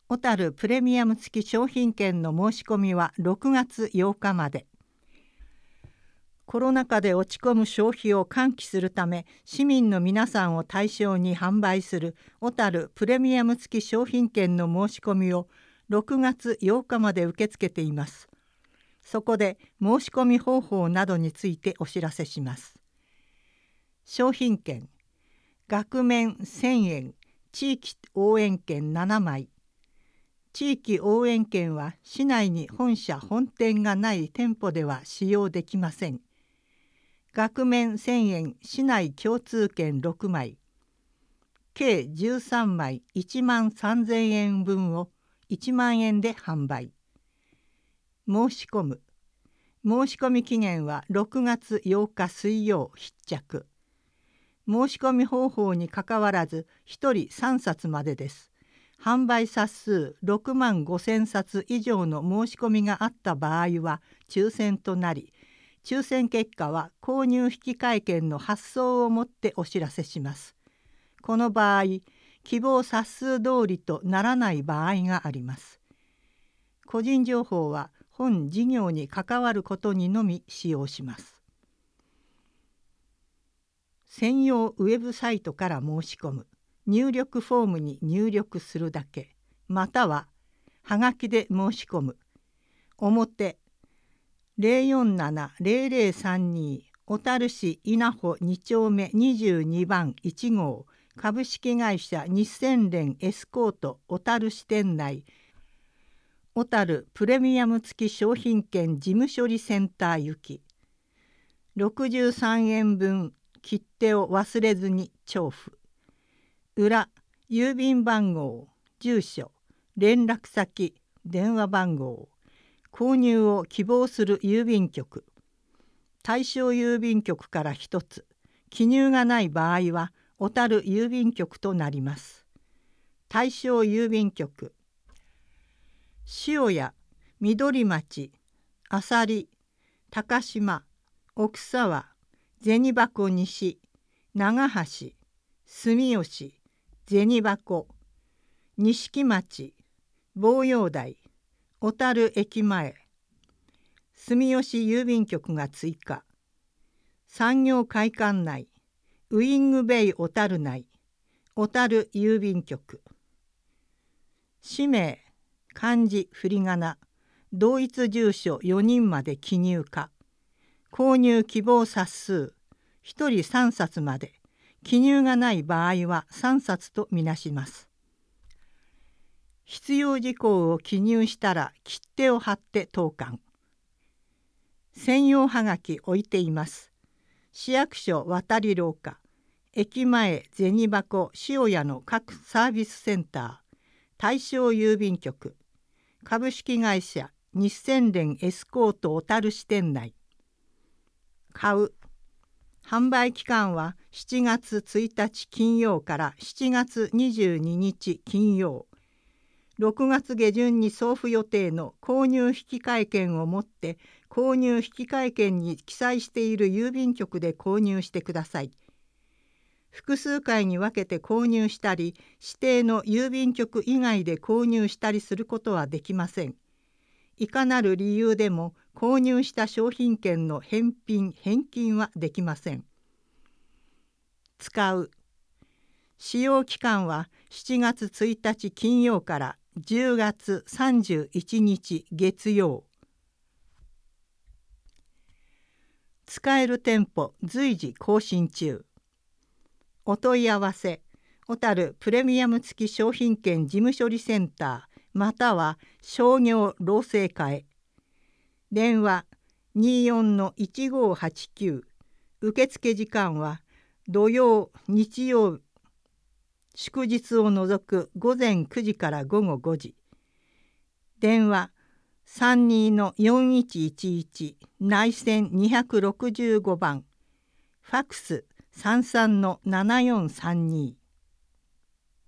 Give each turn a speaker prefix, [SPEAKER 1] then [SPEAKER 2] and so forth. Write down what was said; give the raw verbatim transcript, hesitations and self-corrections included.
[SPEAKER 1] 小樽プレミアム付き商品券の申し込みはろくがつようかまで。コロナ禍で落ち込む消費を喚起するため、市民の皆さんを対象に販売する小樽プレミアム付き商品券の申し込みをろくがつようかまで受け付けています。そこで申し込み方法などについてお知らせします。商品券、額面せんえん、地域応援券ななまい。地域応援券は市内に本社本店がない店舗では使用できません。額面せんえん市内共通券ろくまい、計じゅうさんまいいちまんさんぜんえんぶんをいちまんえんで販売。申し込む。申し込み期限はろくがつようか水曜必着。申し込み方法にかかわらずひとりさんさつまでです。販売冊数ろくまんごせんさつ以上の申し込みがあった場合は抽選となり、抽選結果は購入引換券の発送をもってお知らせします。この場合、希望冊数通りとならない場合があります。個人情報は本事業に関わることにのみ使用します。専用ウェブサイトから申し込む。入力フォームに入力するだけ、またははがきで申し込む。表ゼロよんななゼロゼロさんに小樽市稲穂に丁目にじゅうにばんいちごう株式会社日銭連エスコート小樽支店内小樽プレミアム付き商品券事務処理センター行きろくじゅうさんえんぶん切手を忘れずに調布。裏郵便番号、住所、連絡先、電話番号、購入を希望する郵便局、対象郵便局からひとつ、記入がない場合は小樽郵便局となります。対象郵便局、塩谷、緑町、浅利、高島、奥沢、銭箱西、長橋、住吉、銭箱、錦町、望陽台、小樽駅前、住吉郵便局が追加。産業会館内、ウイングベイ小樽内、小樽郵便局。氏名、漢字、振り仮名、同一住所よにんまで記入可。購入希望冊数、ひとりさんさつまで。記入がない場合はさんさつとみなします。必要事項を記入したら切手を貼って投函。専用はがき置いています。市役所渡り廊下、駅前銭箱塩谷の各サービスセンター、対象郵便局、株式会社日銭連エスコート小樽支店内。買う。販売期間はしちがつついたち金曜からしちがつにじゅうににち金曜。ろくがつげじゅんに送付予定の購入引換券を持って購入引換券に記載している郵便局で購入してください。複数回に分けて購入したり、指定の郵便局以外で購入したりすることはできません。いかなる理由でも購入した商品券の返品・返金はできません。使う。使用期間はしちがつついたち金曜からじゅうがつさんじゅういちにち月曜。使える店舗随時更新中。お問い合わせ、小樽プレミアム付き商品券事務処理センターまたは商業労政課へ。電話 にじゅうよんのいちごはちきゅう。受付時間は土曜、日曜、祝日を除くごぜんくじからごごごじ。電話 さんじゅうにのよんいちいちいち 内線にひゃくろくじゅうごばん。ファクス さんじゅうさんのななよんさんに。